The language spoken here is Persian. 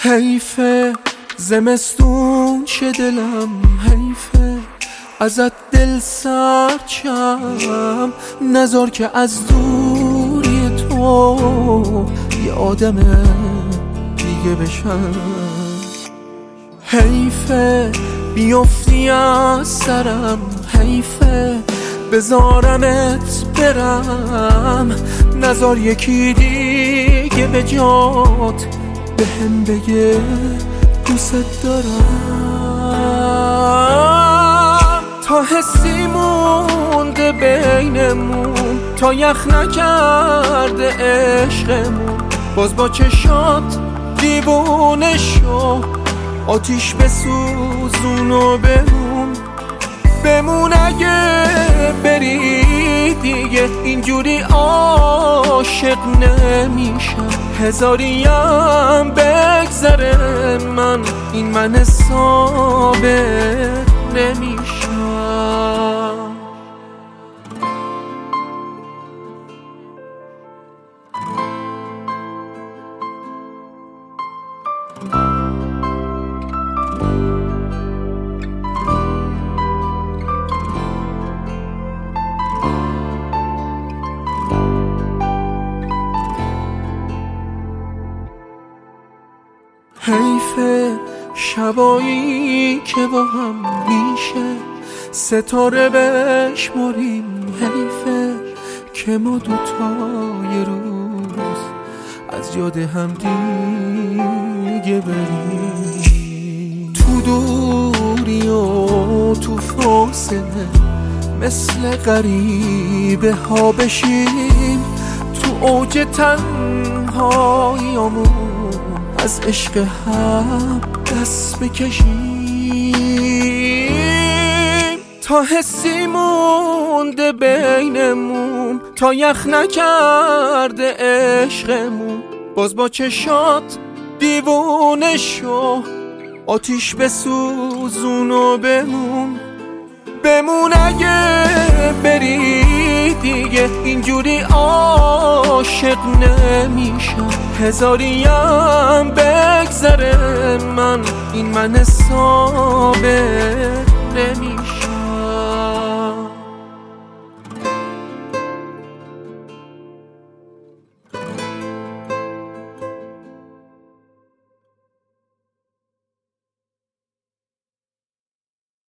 حیفه زمستون شه دلم، حیفه ازت دل سرچم، نذار که از دوری تو یه آدم دیگه بشم. حیفه بیفتی از سرم، حیفه بذارمت برم، نذار یکی دیگه به جات بهم بگه دوست دارم. تا حسی مونده بینمون، تا یخ نکرده عشقمون، باز با چشات دیوونه شو، آتیش بسوزون و بمون اگه بری دیگه اینجوری عاشق نمیشم. هزاریم بگذره من حسابت نمیشم. حیفه شبایی که با هم میشه ستاره بشماریم، حیفه که ما دوتای روز از یاد هم دیگه بریم. تو دوری و تو فاصله مثل غریبه ها بشیم، تو اوج تنهاییامون از عشق هم دست بکشیم. تا حسی مونده بینمون، تا یخ نکرده عشقمون، باز با چشات دیوونه شو، آتیش بسوزون و بمون اگه بری دیگه اینجوری عاشق نمیشم. هزاریم بگذره من حسابت نمیشم.